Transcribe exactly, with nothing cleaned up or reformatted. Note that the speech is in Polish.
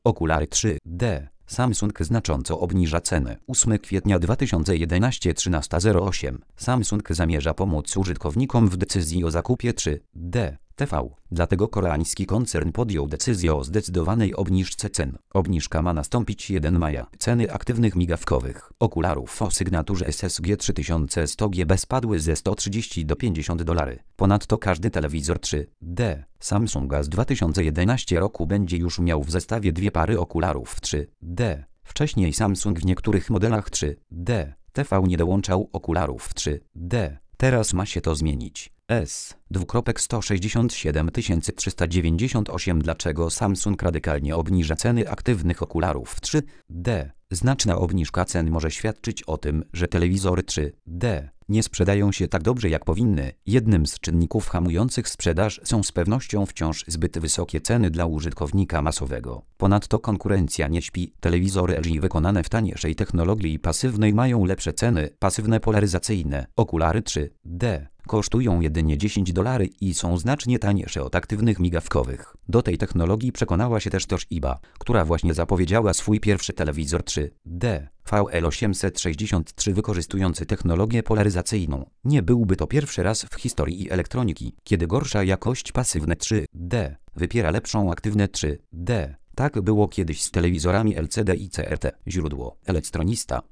Okulary trzy D. Samsung znacząco obniża ceny. ósmego kwietnia dwa tysiące jedenastego trzynasta zero osiem. Samsung zamierza pomóc użytkownikom w decyzji o zakupie trzy D T V. Dlatego koreański koncern podjął decyzję o zdecydowanej obniżce cen. Obniżka ma nastąpić pierwszego maja. Ceny aktywnych migawkowych okularów o sygnaturze S S G trzy tysiące sto G B spadły ze sto trzydzieści do pięćdziesięciu dolarów. Ponadto każdy telewizor trzy D Samsunga z dwa tysiące jedenastego roku będzie już miał w zestawie dwie pary okularów trzy D. Wcześniej Samsung w niektórych modelach trzy D T V nie dołączał okularów trzy D. Teraz ma się to zmienić. S sto sześćdziesiąt siedem tysięcy trzysta dziewięćdziesiąt osiem. Dlaczego Samsung radykalnie obniża ceny aktywnych okularów trzy D? Znaczna obniżka cen może świadczyć o tym, że telewizory trzy D nie sprzedają się tak dobrze jak powinny. Jednym z czynników hamujących sprzedaż są z pewnością wciąż zbyt wysokie ceny dla użytkownika masowego. Ponadto konkurencja nie śpi. Telewizory L G wykonane w taniejszej technologii pasywnej mają lepsze ceny. Pasywne polaryzacyjne okulary trzy D kosztują jedynie dziesięć dolarów i są znacznie tańsze od aktywnych migawkowych. Do tej technologii przekonała się też Toshiba, która właśnie zapowiedziała swój pierwszy telewizor trzy D V L osiemset sześćdziesiąt trzy wykorzystujący technologię polaryzacyjną. Nie byłby to pierwszy raz w historii elektroniki, kiedy gorsza jakość pasywne trzy D wypiera lepszą aktywne trzy D. Tak było kiedyś z telewizorami L C D i C R T. Źródło: Elektronista.